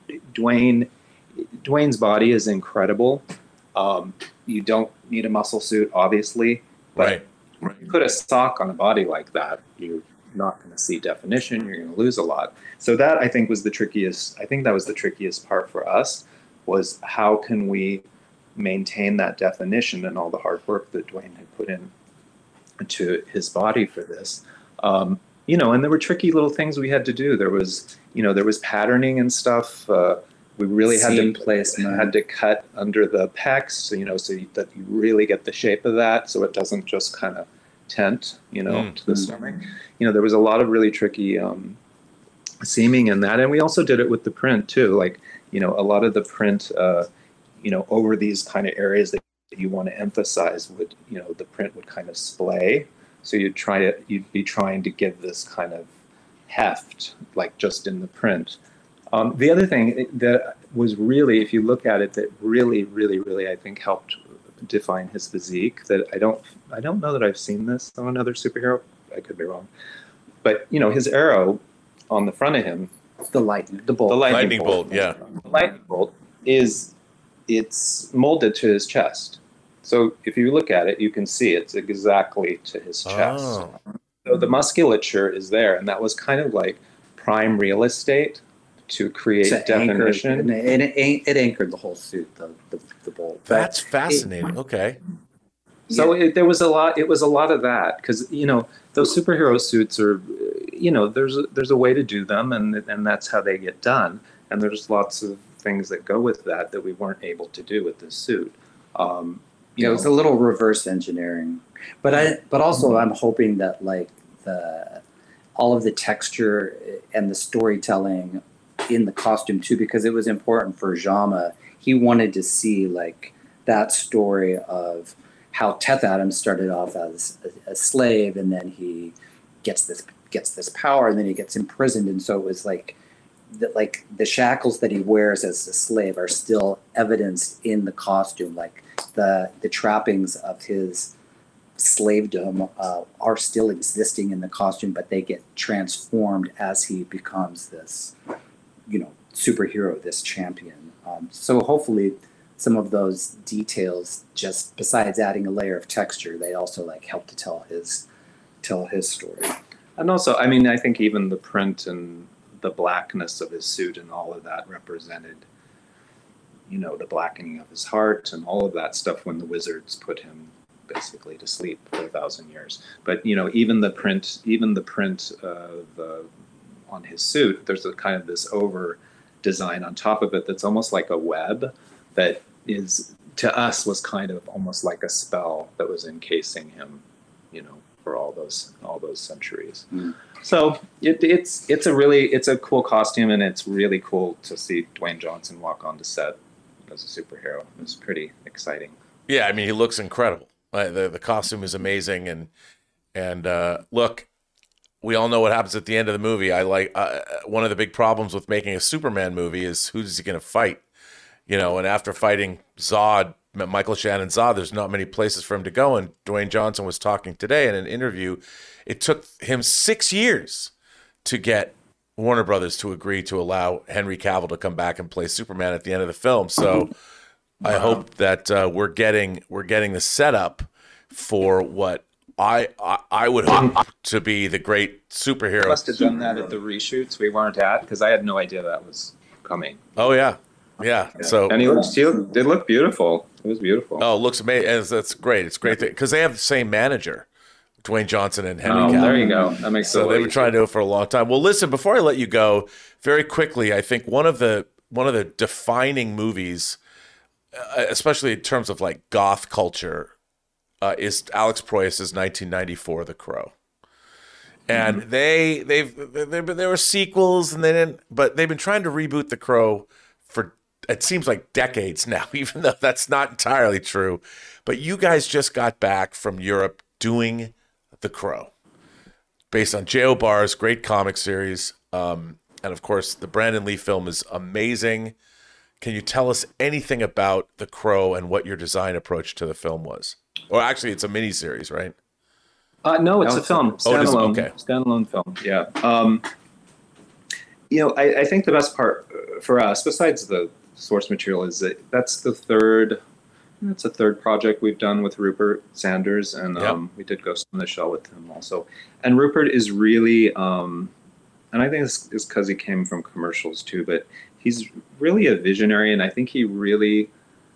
Dwayne's body is incredible. You don't need a muscle suit, obviously, but right. You put a sock on a body like that, you're not going to see definition. You're going to lose a lot. So that, I think, was the trickiest. I think that was the trickiest part for us, was how can we maintain that definition and all the hard work that Dwayne had put in to his body for this. And there were tricky little things we had to do. There was patterning and stuff. We really had to cut under the pecs, so that you really get the shape of that, so it doesn't just kind of tent, to the stomach. There was a lot of really tricky seaming in that, and we also did it with the print too. Like, a lot of the print, over these kind of areas that you want to emphasize would, the print would kind of splay. So you'd be trying to give this kind of heft, like just in the print. The other thing that was really, if you look at it, that really, really, really, I think helped define his physique, that I don't know that I've seen this on another superhero. I could be wrong. But, his arrow on the front of him, the lightning bolt, yeah. The lightning bolt it's molded to his chest. So if you look at it, you can see it's exactly to his chest. Oh. So the musculature is there, and that was kind of like prime real estate to create definition. It anchored the whole suit, the bolt. That's fascinating. Okay. So there was a lot. It was a lot of that because those superhero suits are, there's a way to do them, and that's how they get done. And there's lots of things that go with that we weren't able to do with this suit. It was a little reverse engineering, but also I'm hoping that like all of the texture and the storytelling in the costume too, because it was important for Jama. He wanted to see like that story of how Teth Adams started off as a slave, and then he gets this power, and then he gets imprisoned, and so it was like the shackles that he wears as a slave are still evidenced in the costume, like the trappings of his slavedom are still existing in the costume, but they get transformed as he becomes this, superhero, this champion. So hopefully some of those details, just besides adding a layer of texture, they also like help to tell his story. And also, I think even the print and the blackness of his suit and all of that represented, the blackening of his heart and all of that stuff when the wizards put him basically to sleep for 1,000 years. But even the print on his suit, there's a kind of this over design on top of it that's almost like a web that is, to us, was kind of almost like a spell that was encasing him, for all those centuries. So it's a cool costume, and it's really cool to see Dwayne Johnson walk onto set as a superhero. It was pretty exciting. Yeah, he looks incredible. The costume is amazing, and look, we all know what happens at the end of the movie. I like one of the big problems with making a Superman movie is who's he going to fight, and after fighting Zod, Michael Shannon Zod, there's not many places for him to go. And Dwayne Johnson was talking today in an interview. It took him 6 years to get Warner Brothers to agree to allow Henry Cavill to come back and play Superman at the end of the film. So I hope that we're getting the setup for what I would hope to be the great superhero. Must have done that at the reshoots we weren't at, because I had no idea that was coming. Oh yeah. So And they look beautiful. It was beautiful. oh, it looks amazing. That's great. It's great because they have the same manager, Dwayne Johnson and Henry Cavill. There you go. That makes So it they've been trying to do it for a long time. Well, listen, before I let you go, very quickly, I think one of the defining movies, especially in terms of like goth culture, is Alex Proyas's 1994 The Crow. And there were sequels, and but they've been trying to reboot The Crow for it seems like decades now, even though that's not entirely true. But you guys just got back from Europe doing The Crow, based on J.O. Barr's great comic series. And of course, the Brandon Lee film is amazing. Can you tell us anything about The Crow and what your design approach to the film was? Or actually, it's a miniseries, right? No, it's a film. Standalone. Okay. Standalone film. Yeah. I think the best part for us, besides the source material, is that that's a third project we've done with Rupert Sanders, and we did Ghost in the Shell with him also. And Rupert is really, and I think it's because he came from commercials too, but he's really a visionary, and I think he really,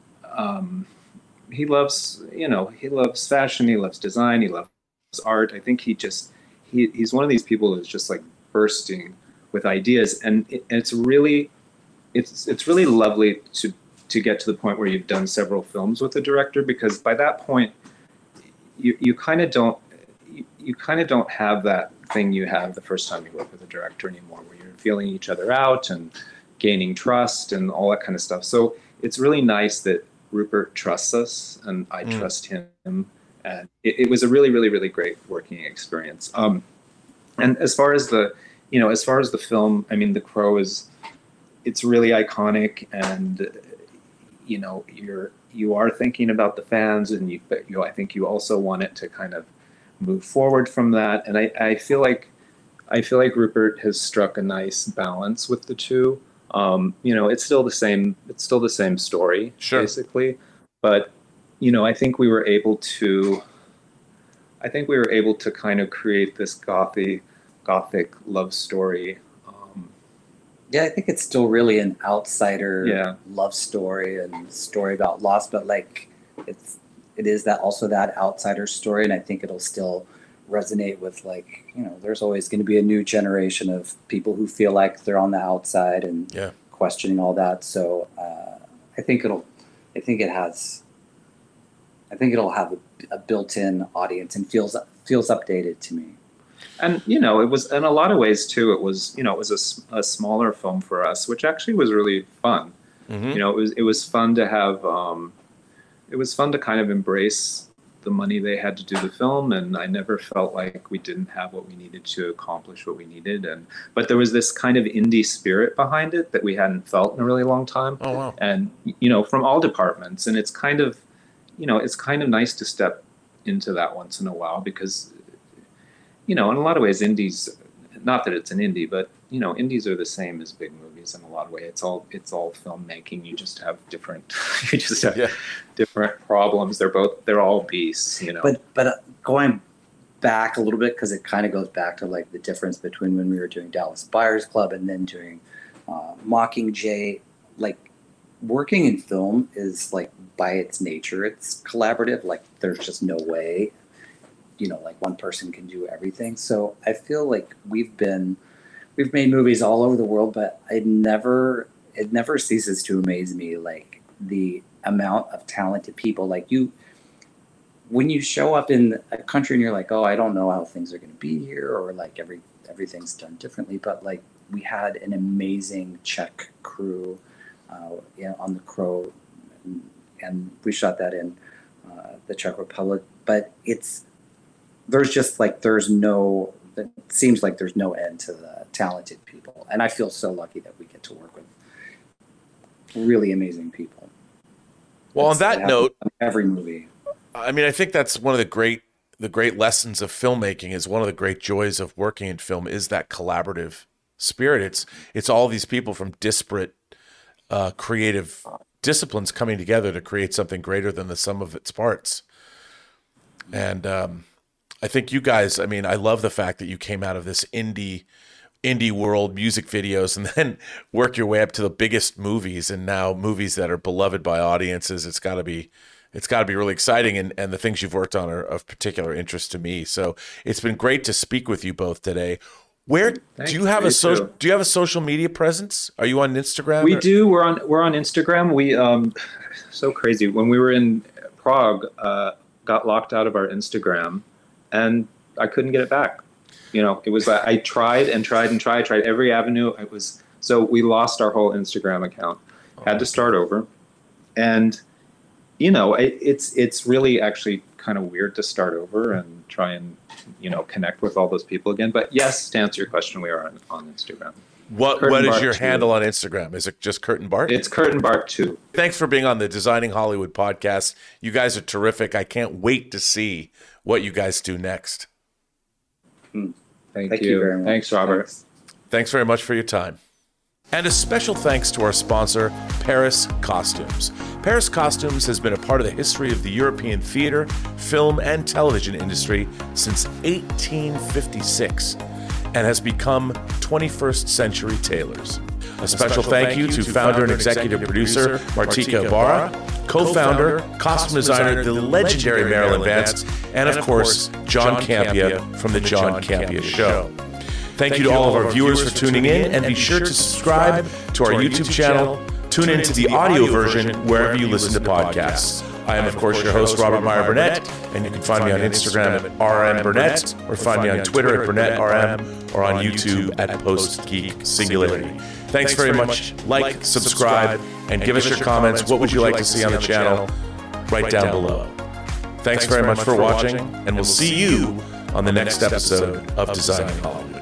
he loves fashion, he loves design, he loves art. I think he's one of these people who's just like bursting with ideas, and it's really lovely to get to the point where you've done several films with a director, because by that point you kind of don't have that thing you have the first time you work with a director anymore, where you're feeling each other out and gaining trust and all that kind of stuff. So it's really nice that Rupert trusts us and I trust him, and it was a really, really, really great working experience. And as far as the film, I mean, The Crow it's really iconic, and you are thinking about the fans, and I think you also want it to kind of move forward from that. And I feel like Rupert has struck a nice balance with the two. It's still the same story, sure, basically, but I think we were able to kind of create this gothic love story. Yeah, I think it's still really an outsider love story and story about loss, but like it is that also that outsider story, and I think it'll still resonate with, like, there's always going to be a new generation of people who feel like they're on the outside and questioning all that. So I think it'll have a built-in audience and feels updated to me. And it was, in a lot of ways too, it was a smaller film for us, which actually was really fun. Mm-hmm. It was fun to have it was fun to kind of embrace the money they had to do the film, and I never felt like we didn't have what we needed to accomplish what we needed. But there was this kind of indie spirit behind it that we hadn't felt in a really long time. Oh wow! And from all departments, and it's kind of nice to step into that once in a while, because in a lot of ways, indies, not that it's an indie, but indies are the same as big movies in a lot of ways. It's all filmmaking. You just have different different problems. They're all beasts, But going back a little bit, because it kind of goes back to like the difference between when we were doing Dallas Buyers Club and then doing Mockingjay. Like, working in film is, like, by its nature, it's collaborative. Like, there's just no way like one person can do everything. So I feel like we've made movies all over the world, but it never ceases to amaze me, like, the amount of talented people. Like, when you show up in a country and you're like, oh, I don't know how things are going to be here, or like everything's done differently. But like, we had an amazing Czech crew on The Crow, and we shot that in the Czech Republic. But it seems like there's no end to the talented people. And I feel so lucky that we get to work with really amazing people. Well, on that note, every movie. I mean, I think that's one of the great lessons of filmmaking, is one of the great joys of working in film is that collaborative spirit. It's all these people from disparate creative disciplines coming together to create something greater than the sum of its parts. And I think you guys, I mean, I love the fact that you came out of this indie world, music videos, and then work your way up to the biggest movies, and now movies that are beloved by audiences. It's got to be really exciting, and the things you've worked on are of particular interest to me. So it's been great to speak with you both today. Do you have a social media presence? Are you on Instagram? We do. We're on Instagram. We so crazy. When we were in Prague, got locked out of our Instagram, and I couldn't get it back. It was I tried every avenue. So we lost our whole Instagram account. Had to start over, and it's really actually kind of weird to start over and try and connect with all those people again. But yes, to answer your question, we are on Instagram. What is your handle on Instagram? Is it just Curtain Bart? It's Curtain Bart 2. Thanks for being on the Designing Hollywood podcast. You guys are terrific. I can't wait to see what you guys do next. Thank you very much. Thanks, Robert. Thanks very much for your time. And a special thanks to our sponsor, Paris Costumes. Paris Costumes has been a part of the history of the European theater, film, and television industry since 1856 and has become 21st century tailors. A special thank you to founder and executive producer Martika Ibarra, co-founder, costume designer, the legendary Marilyn Vance, and of course, John Campea from The John Campea Show. Thank you to all of our viewers for tuning in, and be sure to subscribe to our YouTube channel. Tune into the audio version wherever you listen to podcasts. I am, of course, your host, Robert Meyer Burnett, and you can find me on Instagram at rmburnett, or find me on Twitter at BurnettRM, or on YouTube at PostGeek Singularity. Thanks very much. Like, subscribe, and give us your comments. What would you like to see on the channel? Right down below. Thanks very much for watching, and we'll see you on the next episode of Designing Hollywood.